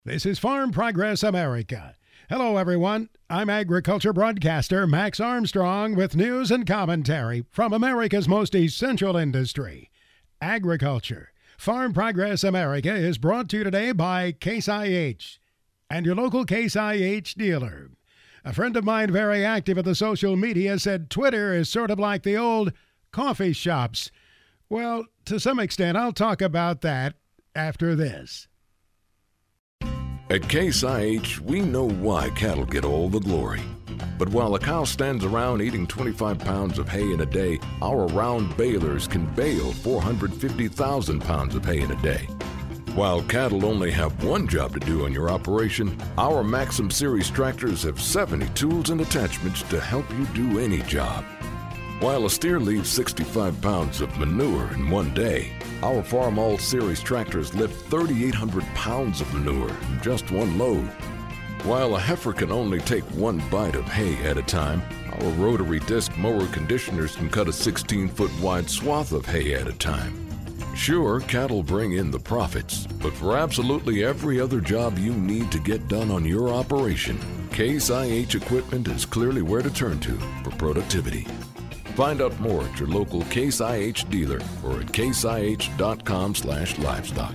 This is Farm Progress America. Hello, everyone. I'm agriculture broadcaster Max Armstrong with news and commentary from America's most essential industry, agriculture. Farm Progress America is brought to you today by Case IH and your local Case IH dealer. A friend of mine very active at the social media said Twitter is sort of like the old coffee shops. Well, to some extent, I'll talk about that after this. At Case IH, we know why cattle get all the glory. But while a cow stands around eating 25 pounds of hay in a day, our round balers can bale 450,000 pounds of hay in a day. While cattle only have one job to do on your operation, our Maxim Series tractors have 70 tools and attachments to help you do any job. While a steer leaves 65 pounds of manure in one day, our Farm All Series tractors lift 3,800 pounds of manure in just one load. While a heifer can only take one bite of hay at a time, our rotary disc mower conditioners can cut a 16-foot wide swath of hay at a time. Sure, cattle bring in the profits, but for absolutely every other job you need to get done on your operation, Case IH equipment is clearly where to turn to for productivity. Find out more at your local Case IH dealer or at caseih.com/livestock.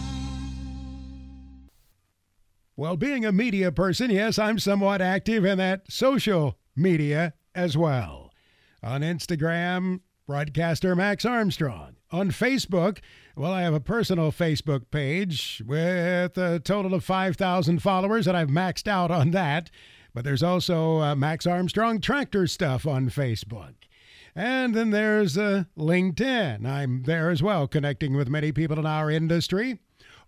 Well, being a media person, yes, I'm somewhat active in that social media as well. On Instagram, broadcaster Max Armstrong. On Facebook, well, I have a personal Facebook page with a total of 5,000 followers, and I've maxed out on that. But there's also Max Armstrong Tractor Stuff on Facebook. And then there's LinkedIn. I'm there as well, connecting with many people in our industry.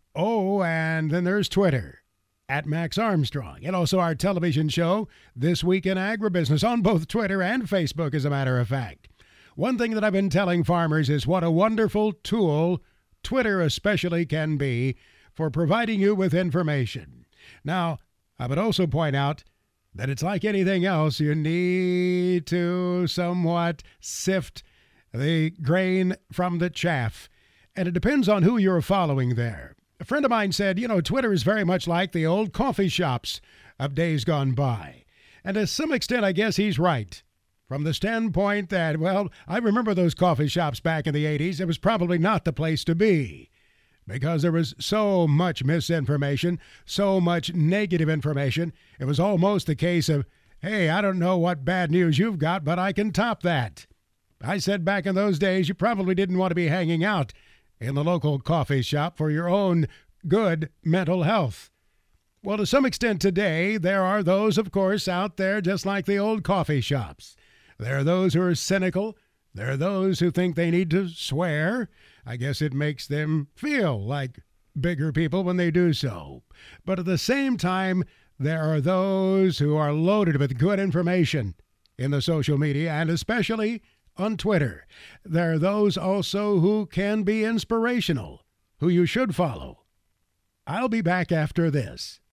Oh, and then there's Twitter, at Max Armstrong. And also our television show, This Week in Agribusiness, on both Twitter and Facebook, as a matter of fact. One thing that I've been telling farmers is what a wonderful tool Twitter especially can be for providing you with information. Now, I would also point out that it's like anything else. You need to somewhat sift the grain from the chaff. And it depends on who you're following there. A friend of mine said, Twitter is very much like the old coffee shops of days gone by. And to some extent, I guess he's right. From the standpoint that, well, I remember those coffee shops back in the 80s. It was probably not the place to be, because there was so much misinformation, so much negative information. It was almost the case of, hey, I don't know what bad news you've got, but I can top that. I said back in those days, you probably didn't want to be hanging out in the local coffee shop for your own good mental health. Well, to some extent today, there are those, of course, out there just like the old coffee shops. There are those who are cynical. There are those who think they need to swear. I guess it makes them feel like bigger people when they do so. But at the same time, there are those who are loaded with good information in the social media, and especially on Twitter. There are those also who can be inspirational, who you should follow. I'll be back after this.